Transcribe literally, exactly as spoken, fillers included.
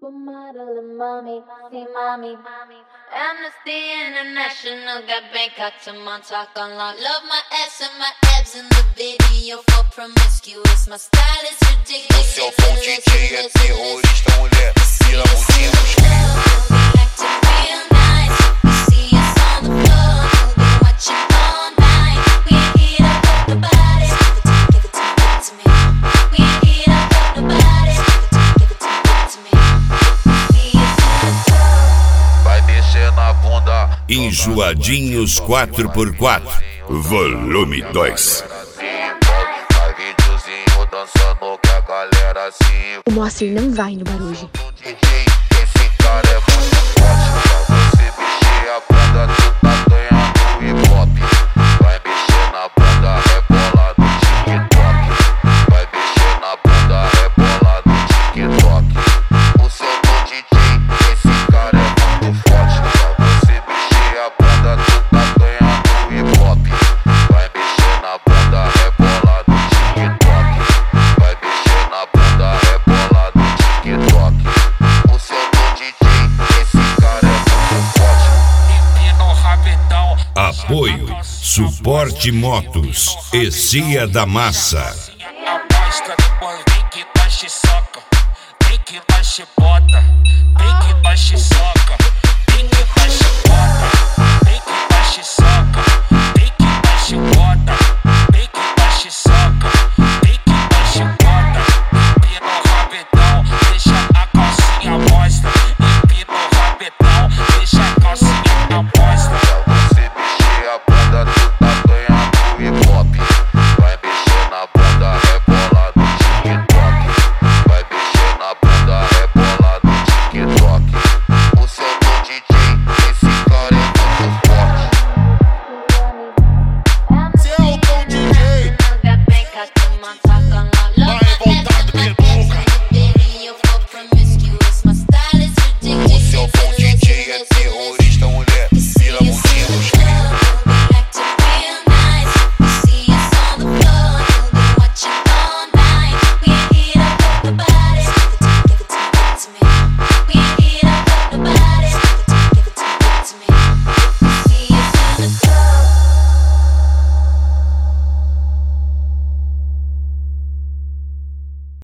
supermodel, mommy, see mommy. Amnesty International got Bangkok to Montauk on lock. Love my ass and my abs in the video for promiscuous. My style is ridiculous. O seu tom D J é terrorista, mulher. Tira a bundinha no chão. Acting real nice. You see us on the floor. We'll be watching all night. We ain't here to fuck nobody. Give it to me, give it to me, give it to me. We ain't here to fuck nobody. Give it to me, give it to me, give it to me. See us in the club. Vai mexer na bunda. Enjoadinhos quatro por quatro, volume dois. Vai videozinho dançando que a galera se O Moacir não vai no Barujo. D J, esse cara é muito forte. Pra você mexer a bunda, tu tá ganhando hip hop. Vai mexer na bunda, rebola no TikTok. Vai mexer na bunda, rebola no TikTok. O seu tom D J, esse cara é muito forte. Pra você mexer a bunda, tu tá ganhando hip hop. Vai mexer na bunda, rebola no TikTok. Vai mexer na bunda, rebola no TikTok. O seu tom D J, esse cara é muito forte. Empina o rabetão. Apoio, Suporte Motos e Cia da Massa. Amostra, depois vem que nós te soca. Vem que nós te bota. Vem que nós te soca. Vem que nós te bota. Vem que nós te soca. Vem que nós te bota. Vem que nós te soca. Vem que nós te bota. Empina o rabetão, deixa a calcinha à mostra. Empina o rabetão, deixa a calcinha à mostra. Pra você mexer a bunda, tu tá ganhando hip hop. Vai mexer na bunda, rebola no TikTok. Vai mexer na bunda, rebola no TikTok. O seu tom D J, esse cara é muito forte. Seu tom D J. Got Bangkok to Montauk.